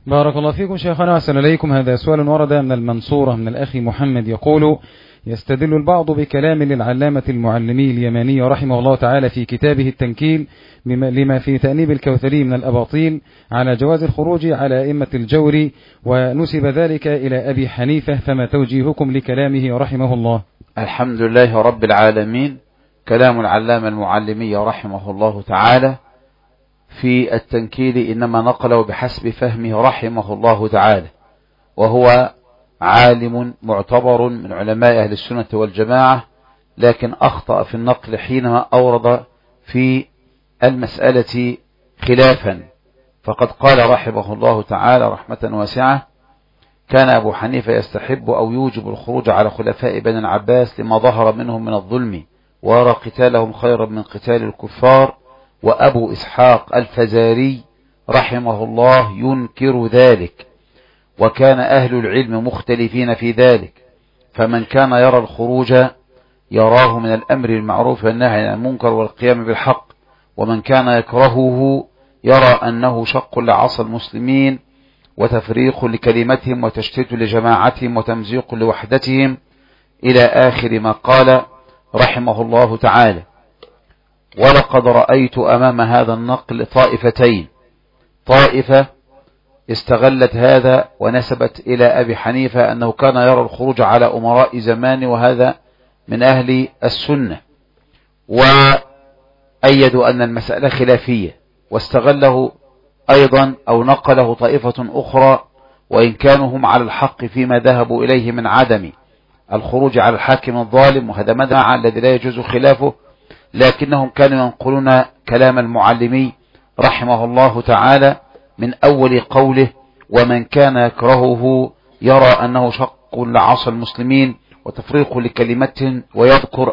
بارك الله فيكم شيخنا وأحسن إليكم. هذا سؤال ورد من المنصورة من الأخ محمد يقول: يستدل البعض بكلام للعلامة المعلمي اليماني رحمه الله تعالى في كتابه التنكيل لما في تأنيب الكوثري من الأباطيل على جواز الخروج على أئمة الجور، ونسب ذلك إلى أبي حنيفة، فما توجيهكم لكلامه رحمه الله؟ الحمد لله رب العالمين. كلام العلامة المعلمي رحمه الله تعالى في التنكيل إنما نقله بحسب فهمه رحمه الله تعالى، وهو عالم معتبر من علماء أهل السنة والجماعة، لكن أخطأ في النقل حينما أورد في المسألة خلافا. فقد قال رحمه الله تعالى رحمة واسعة: كان أبو حنيفة يستحب أو يوجب الخروج على خلفاء بني العباس لما ظهر منهم من الظلم، ويرى قتالهم خيرا من قتال الكفار. وأبو إسحاق الفزاري رحمه الله ينكر ذلك، وكان أهل العلم مختلفين في ذلك، فمن كان يرى الخروج يراه من الأمر المعروف والنهي عن المنكر والقيام بالحق، ومن كان يكرهه يرى أنه شق لعصا المسلمين وتفريق لكلمتهم وتشتيت لجماعتهم وتمزيق لوحدتهم، إلى آخر ما قال رحمه الله تعالى. ولقد رأيت أمام هذا النقل طائفتين: طائفة استغلت هذا ونسبت إلى أبي حنيفة أنه كان يرى الخروج على أمراء زمان، وهذا من أهل السنة، وأيدوا أن المسألة خلافية، واستغله أيضا أو نقله طائفة أخرى، وإن كانوا هم على الحق فيما ذهبوا إليه من عدم الخروج على الحاكم الظالم، وهذا مذهب الذي لا يجوز خلافه، لكنهم كانوا ينقلون كلام المعلمي رحمه الله تعالى من أول قوله: ومن كان يكرهه يرى أنه شق لعصا المسلمين وتفريق لكلمته، ويذكر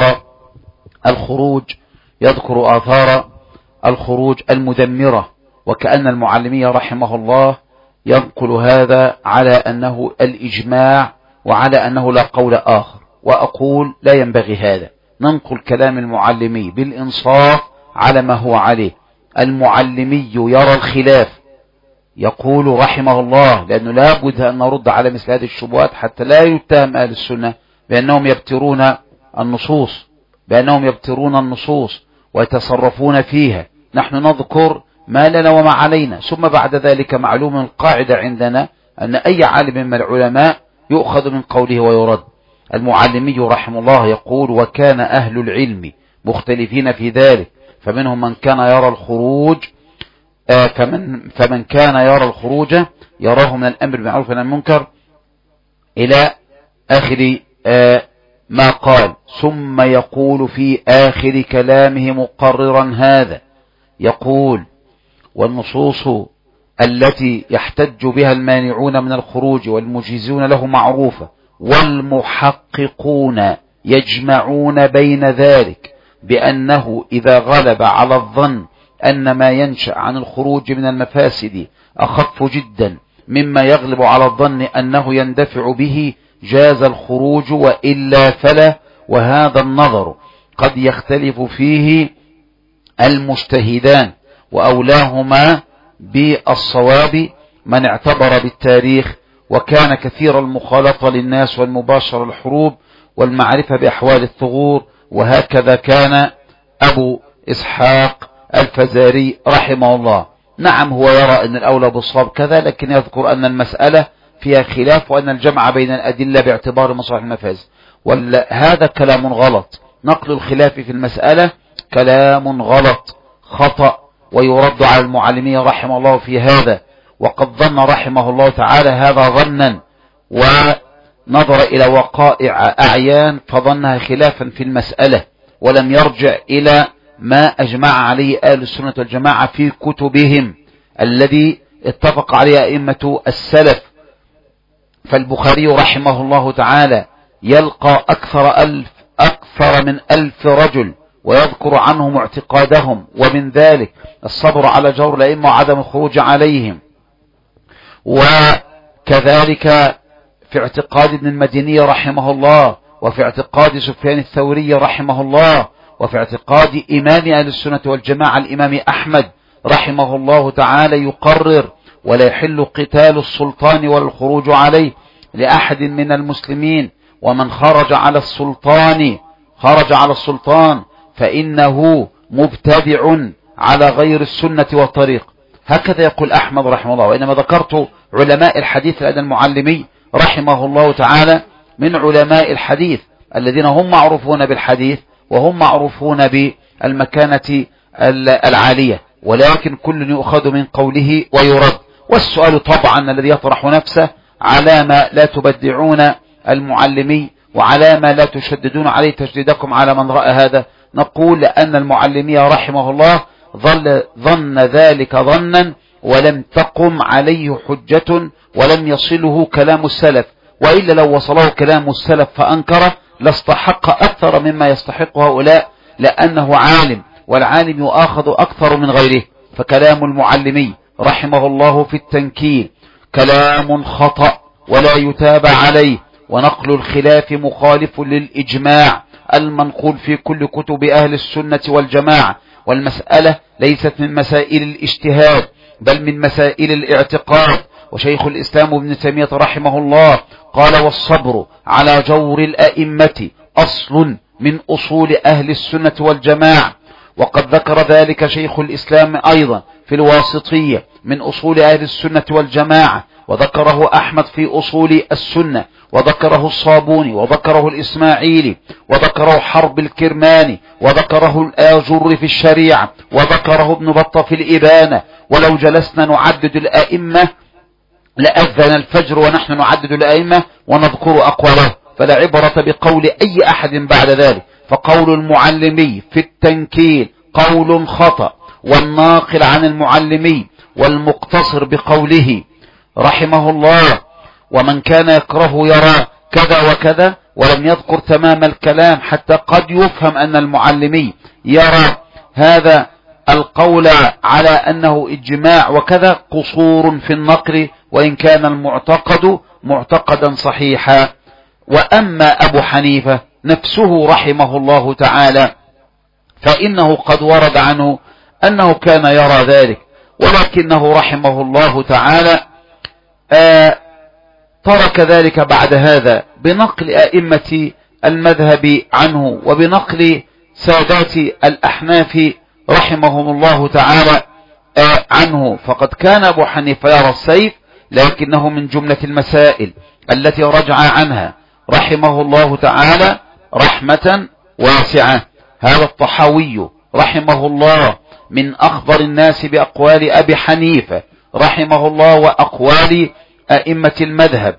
آثار الخروج المدمرة، وكأن المعلمي رحمه الله ينقل هذا على أنه الإجماع وعلى أنه لا قول آخر. وأقول لا ينبغي هذا، ننقل كلام المعلمي بالإنصاف على ما هو عليه. المعلمي يرى الخلاف، يقول رحمه الله، لأنه لا بد أن نرد على مثل هذه الشبهات حتى لا يتهم أهل السنة بأنهم يبترون النصوص ويتصرفون فيها. نحن نذكر ما لنا وما علينا، ثم بعد ذلك معلوم القاعدة عندنا أن أي عالم من العلماء يؤخذ من قوله ويرد. المعلمي رحمه الله يقول: وكان أهل العلم مختلفين في ذلك، فمنهم من كان يرى الخروج فمن كان يرى الخروج يراه من الأمر بالمعروف والنهي عن المنكر، إلى آخر ما قال. ثم يقول في آخر كلامه مقررا هذا، يقول: والنصوص التي يحتج بها المانعون من الخروج والمجيزون له معروفة، والمحققون يجمعون بين ذلك بأنه إذا غلب على الظن أن ما ينشأ عن الخروج من المفاسد أخف جدا مما يغلب على الظن أنه يندفع به جاز الخروج، وإلا فلا. وهذا النظر قد يختلف فيه المجتهدان، وأولاهما بالصواب من اعتبر بالتاريخ، وكان كثير المخالطة للناس والمباشرة الحروب والمعرفة بأحوال الثغور. وهكذا كان أبو إسحاق الفزاري رحمه الله. نعم، هو يرى أن الأولى بالصواب كذا، لكن يذكر أن المسألة فيها خلاف، وأن الجمع بين الأدلة باعتبار مصلحة المفاسد. وهذا كلام غلط. نقل الخلاف في المسألة كلام غلط خطأ، ويرد على المعلمين رحمه الله في هذا. وقد ظن رحمه الله تعالى هذا ظنا، ونظر إلى وقائع أعيان فظنها خلافا في المسألة، ولم يرجع إلى ما أجمع عليه أهل السنة والجماعة في كتبهم الذي اتفق عليه أئمة السلف. فالبخاري رحمه الله تعالى يلقى أكثر من 1000 رجل ويذكر عنهم اعتقادهم، ومن ذلك الصبر على جور الأئمة وعدم الخروج عليهم. وكذلك في اعتقاد ابن المديني رحمه الله، وفي اعتقاد سفيان الثوري رحمه الله، وفي اعتقاد إمام أهل السنة والجماعة الإمام أحمد رحمه الله تعالى، يقرر ولا يحل قتال السلطان ولا الخروج عليه لأحد من المسلمين، ومن خرج على السلطان فإنه مبتدع على غير السنة والطريق. هكذا يقول أحمد رحمه الله. وإنما ذكرت علماء الحديث لأن المعلمي رحمه الله تعالى من علماء الحديث الذين هم معروفون بالحديث وهم معروفون بالمكانة العالية، ولكن كل يؤخذ من قوله ويرد. والسؤال طبعا الذي يطرح نفسه على ما لا تبدعون المعلمي وعلى ما لا تشددون عليه تشديدكم على من رأى هذا. نقول لأن المعلمي رحمه الله ظن ذلك ظنا ولم تقم عليه حجة ولم يصله كلام السلف، وإلا لو وصله كلام السلف فأنكره لاستحق أكثر مما يستحق هؤلاء، لأنه عالم والعالم يؤاخذ أكثر من غيره. فكلام المعلمي رحمه الله في التنكيل كلام خطأ ولا يتابع عليه، ونقل الخلاف مخالف للإجماع المنقول في كل كتب أهل السنة والجماعة. والمسألة ليست من مسائل الاجتهاد بل من مسائل الاعتقاد. وشيخ الإسلام ابن تيمية رحمه الله قال: والصبر على جور الأئمة أصل من أصول أهل السنة والجماعة. وقد ذكر ذلك شيخ الإسلام أيضا في الواسطية من أصول أهل السنة والجماعة، وذكره أحمد في أصول السنة، وذكره الصابوني، وذكره الإسماعيلي، وذكره حرب الكرماني، وذكره الآجر في الشريعة، وذكره ابن بطة في الإبانة. ولو جلسنا نعدد الأئمة لأذن الفجر ونحن نعدد الأئمة ونذكر أقواله، فلا عبرة بقول أي أحد بعد ذلك. فقول المعلمي في التنكيل قول خطأ، والناقل عن المعلمي والمقتصر بقوله رحمه الله: ومن كان يكره يرى كذا وكذا، ولم يذكر تمام الكلام حتى قد يفهم أن المعلمي يرى هذا القول على أنه إجماع وكذا، قصور في النقل وإن كان المعتقد معتقدا صحيحا. وأما أبو حنيفة نفسه رحمه الله تعالى فإنه قد ورد عنه أنه كان يرى ذلك، ولكنه رحمه الله تعالى ترك ذلك بعد هذا بنقل أئمة المذهب عنه وبنقل سادات الأحناف رحمهم الله تعالى عنه. فقد كان أبو حنيفة يرى السيف، لكنه من جملة المسائل التي رجع عنها رحمه الله تعالى رحمة واسعة. هذا الطحاوي رحمه الله من أخبر الناس بأقوال أبي حنيفة رحمه الله وأقوال أئمة المذهب.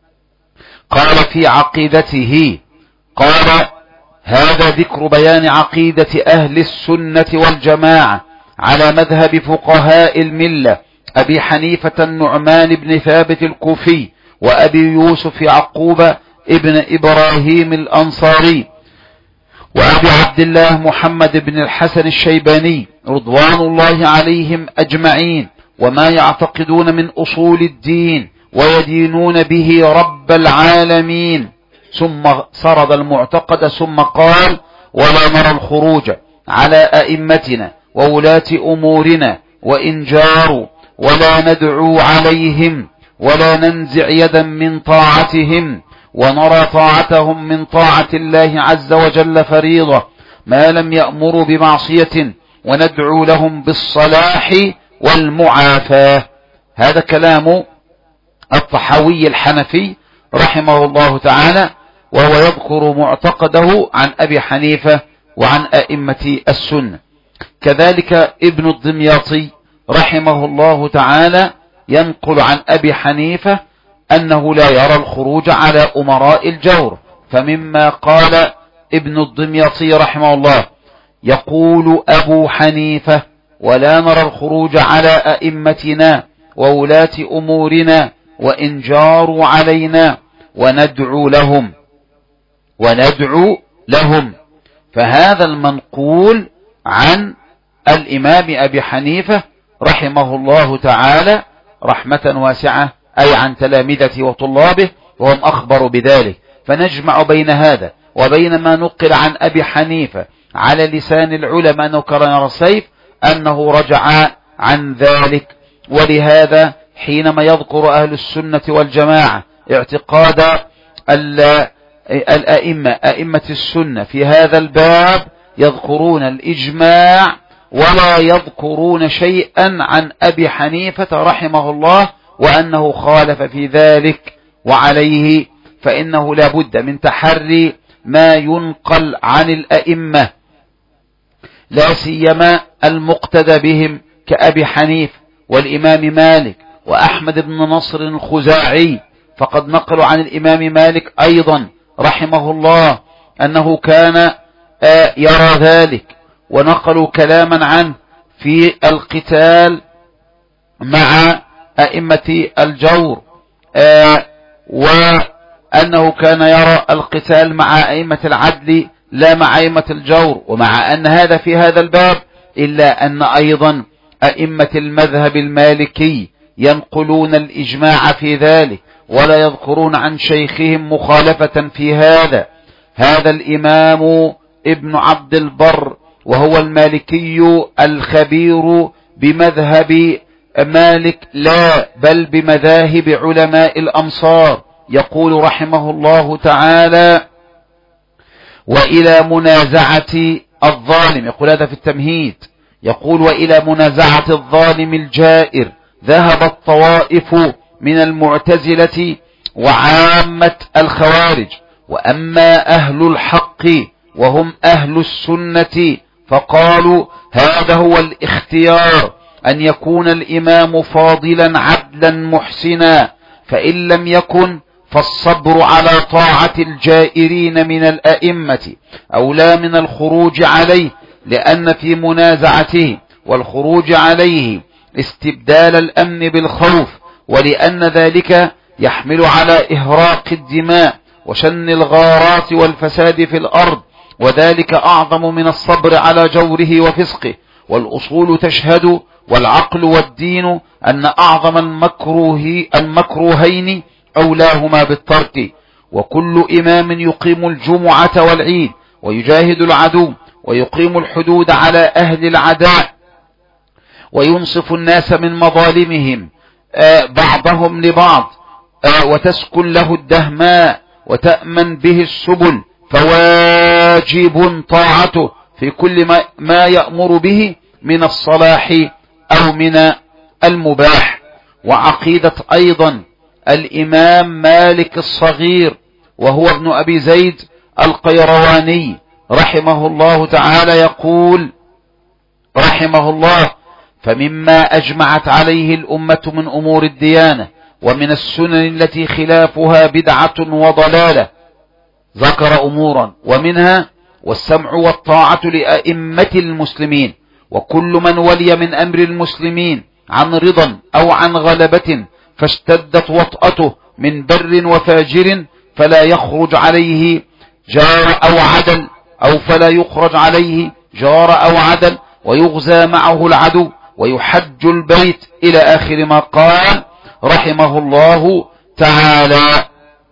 قال في عقيدته، قال: هذا ذكر بيان عقيدة أهل السنة والجماعة على مذهب فقهاء الملة أبي حنيفة النعمان بن ثابت الكوفي، وأبي يوسف يعقوب ابن إبراهيم الأنصاري، وأبي عبد الله محمد بن الحسن الشيباني رضوان الله عليهم أجمعين، وما يعتقدون من أصول الدين ويدينون به رب العالمين. ثم سرد المعتقد ثم قال: ولا نرى الخروج على أئمتنا وولاة أمورنا وإن جاروا، ولا ندعو عليهم ولا ننزع يدا من طاعتهم، ونرى طاعتهم من طاعة الله عز وجل فريضة ما لم يأمروا بمعصية، وندعو لهم بالصلاح والمعافاة. هذا كلام الطحاوي الحنفي رحمه الله تعالى، وهو يذكر معتقده عن أبي حنيفة وعن أئمة السنة. كذلك ابن الدمياطي رحمه الله تعالى ينقل عن أبي حنيفة أنه لا يرى الخروج على أمراء الجور. فمما قال ابن الدمياطي رحمه الله: يقول أبو حنيفة: ولا نرى الخروج على أئمتنا وولاة أمورنا وإن جاروا علينا، وندعو لهم. فهذا المنقول عن الإمام أبي حنيفة رحمه الله تعالى رحمة واسعة، أي عن تلامذته وطلابه، وهم أخبروا بذلك. فنجمع بين هذا وبين ما نقل عن أبي حنيفة على لسان العلماء أنه كان يرى السيف، أنه رجع عن ذلك. ولهذا حينما يذكر أهل السنة والجماعة اعتقاد أئمة السنة في هذا الباب يذكرون الإجماع ولا يذكرون شيئا عن أبي حنيفة رحمه الله وأنه خالف في ذلك، وعليه فإنه لا بد من تحري ما ينقل عن الأئمة، لا سيما المقتدى بهم كأبي حنيفة والإمام مالك وأحمد بن نصر الخزاعي. فقد نقلوا عن الإمام مالك أيضا رحمه الله أنه كان يرى ذلك، ونقلوا كلاما عنه في القتال مع أئمة الجور، وأنه كان يرى القتال مع أئمة العدل لا مع أئمة الجور. ومع أن هذا في هذا الباب، إلا أن أيضا أئمة المذهب المالكي ينقلون الإجماع في ذلك ولا يذكرون عن شيخهم مخالفة في هذا الإمام ابن عبد البر، وهو المالكي الخبير بمذهب مالك لا بل بمذاهب علماء الأمصار، يقول رحمه الله تعالى: وإلى منازعة الظالم، يقول هذا في التمهيد، يقول: وإلى منازعة الظالم الجائر ذهبت طوائف من المعتزلة وعامة الخوارج، وأما أهل الحق وهم أهل السنة فقالوا هذا هو الاختيار، أن يكون الإمام فاضلا عدلا محسنا، فإن لم يكن فالصبر على طاعة الجائرين من الأئمة أولى من الخروج عليه، لأن في منازعته والخروج عليه استبدال الأمن بالخوف، ولأن ذلك يحمل على إهراق الدماء وشن الغارات والفساد في الأرض، وذلك أعظم من الصبر على جوره وفسقه. والأصول تشهد والعقل والدين أن أعظم المكروهين أولاهما بالترك. وكل إمام يقيم الجمعة والعيد ويجاهد العدو ويقيم الحدود على أهل العداء وينصف الناس من مظالمهم بعضهم لبعض وتسكن له الدهماء وتأمن به السبل، فواجب طاعته في كل ما يأمر به من الصلاح أو من المباح. وعقيدة أيضا الإمام مالك الصغير وهو ابن أبي زيد القيرواني رحمه الله تعالى يقول رحمه الله: فمما أجمعت عليه الأمة من أمور الديانة ومن السنن التي خلافها بدعة وضلالة، ذكر أمورا ومنها: والسمع والطاعة لأئمة المسلمين، وكل من ولي من أمر المسلمين عن رضا أو عن غلبة فاشتدت وطأته من بر وفاجر فلا يخرج عليه جار أو عدل، أو فلا يخرج عليه جار أو عدل، ويغزى معه العدو ويحج البيت، إلى آخر ما قال رحمه الله تعالى.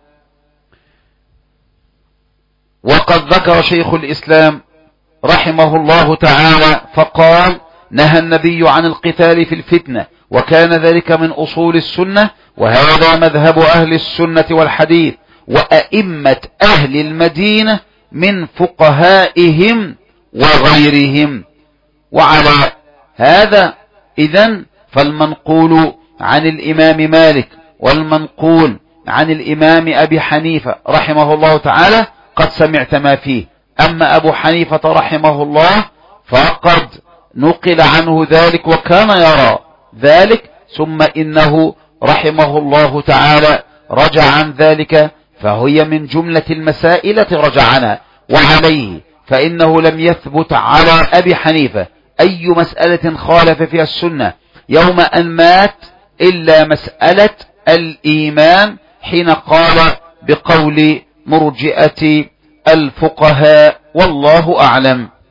وقد ذكر شيخ الإسلام رحمه الله تعالى فقال: نهى النبي عن القتال في الفتنة، وكان ذلك من أصول السنة، وهذا مذهب أهل السنة والحديث وأئمة أهل المدينة من فقهائهم وغيرهم. وعلى هذا إذن فالمنقول عن الإمام مالك والمنقول عن الإمام أبي حنيفة رحمه الله تعالى قد سمعت ما فيه. أما أبو حنيفة رحمه الله فقد نقل عنه ذلك وكان يرى ذلك، ثم إنه رحمه الله تعالى رجع عن ذلك، فهي من جملة المسائل التي رجع عنها. وعليه فإنه لم يثبت على أبي حنيفة أي مسألة خالف فيها السنة يوم أن مات إلا مسألة الإيمان، حين قال بقول مرجئة الفقهاء، والله أعلم.